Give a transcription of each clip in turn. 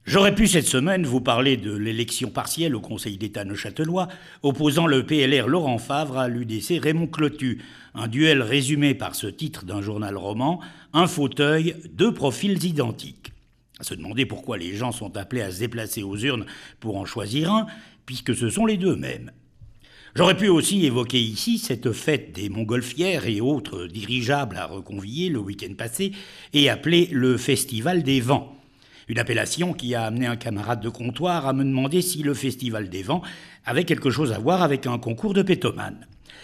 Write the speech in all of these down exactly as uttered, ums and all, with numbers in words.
J'aurais pu cette semaine vous parler de l'élection partielle au Conseil d'État neuchâtelois, opposant le P L R Laurent Favre à l'U D C Raymond Clotu, un duel résumé par ce titre d'un journal roman, un fauteuil, deux profils identiques. À se demander pourquoi les gens sont appelés à se déplacer aux urnes pour en choisir un, puisque ce sont les deux mêmes. J'aurais pu aussi évoquer ici cette fête des montgolfières et autres dirigeables à reconvier le week-end passé et appelée le Festival des Vents. Une appellation qui a amené un camarade de comptoir à me demander si le Festival des Vents avait quelque chose à voir avec un concours de pétomane.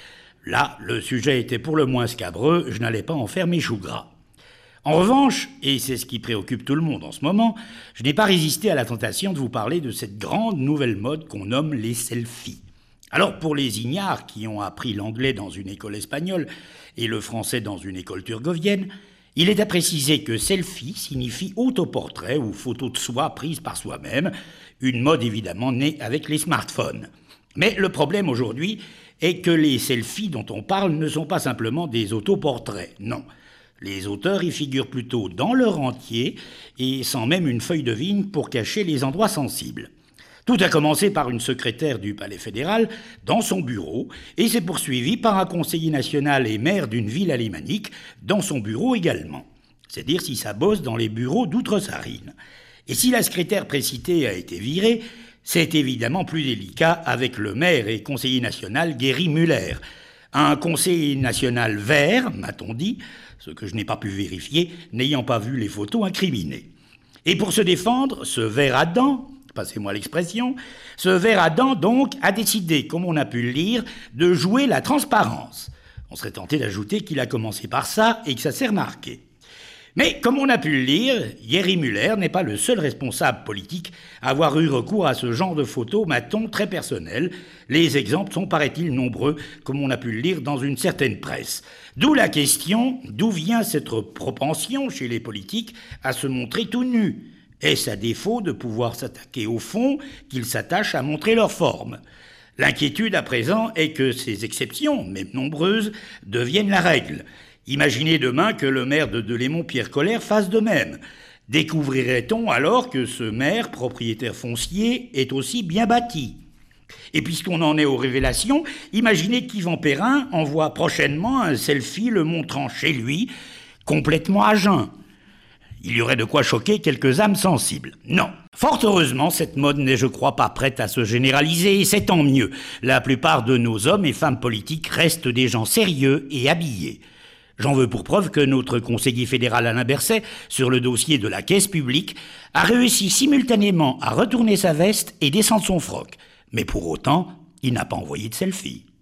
Là, le sujet était pour le moins scabreux, je n'allais pas en faire mes choux gras. En revanche, et c'est ce qui préoccupe tout le monde en ce moment, je n'ai pas résisté à la tentation de vous parler de cette grande nouvelle mode qu'on nomme les selfies. Alors pour les ignares qui ont appris l'anglais dans une école espagnole et le français dans une école turgovienne, il est à préciser que selfie signifie autoportrait ou photo de soi prise par soi-même, une mode évidemment née avec les smartphones. Mais le problème aujourd'hui est que les selfies dont on parle ne sont pas simplement des autoportraits, non. Les auteurs y figurent plutôt dans leur entier et sans même une feuille de vigne pour cacher les endroits sensibles. Tout a commencé par une secrétaire du Palais fédéral dans son bureau et s'est poursuivi par un conseiller national et maire d'une ville alémanique dans son bureau également. C'est dire si ça bosse dans les bureaux d'Outre-Sarine. Et si la secrétaire précitée a été virée, c'est évidemment plus délicat avec le maire et conseiller national Guéry Muller. Un conseiller national vert, m'a-t-on dit, ce que je n'ai pas pu vérifier, n'ayant pas vu les photos incriminées. Et pour se défendre, ce vert à dents, passez-moi l'expression, ce ver à dents, donc, a décidé, comme on a pu le lire, de jouer la transparence. On serait tenté d'ajouter qu'il a commencé par ça et que ça s'est remarqué. Mais, comme on a pu le lire, Guéry Muller n'est pas le seul responsable politique à avoir eu recours à ce genre de photos, m'a-t-on, très personnelles. Les exemples sont, paraît-il, nombreux, comme on a pu le lire dans une certaine presse. D'où la question, d'où vient cette propension chez les politiques à se montrer tout nus ? Est-ce à défaut de pouvoir s'attaquer au fond qu'ils s'attachent à montrer leur forme ? L'inquiétude à présent est que ces exceptions, même nombreuses, deviennent la règle. Imaginez demain que le maire de Delémont, Pierre Colère, fasse de même. Découvrirait-on alors que ce maire, propriétaire foncier, est aussi bien bâti ? Et puisqu'on en est aux révélations, imaginez qu'Yvan Perrin envoie prochainement un selfie le montrant chez lui, complètement à jeun. Il y aurait de quoi choquer quelques âmes sensibles. Non. Fort heureusement, cette mode n'est, je crois, pas prête à se généraliser, et c'est tant mieux. La plupart de nos hommes et femmes politiques restent des gens sérieux et habillés. J'en veux pour preuve que notre conseiller fédéral Alain Berset, sur le dossier de la caisse publique, a réussi simultanément à retourner sa veste et descendre son froc. Mais pour autant, il n'a pas envoyé de selfie.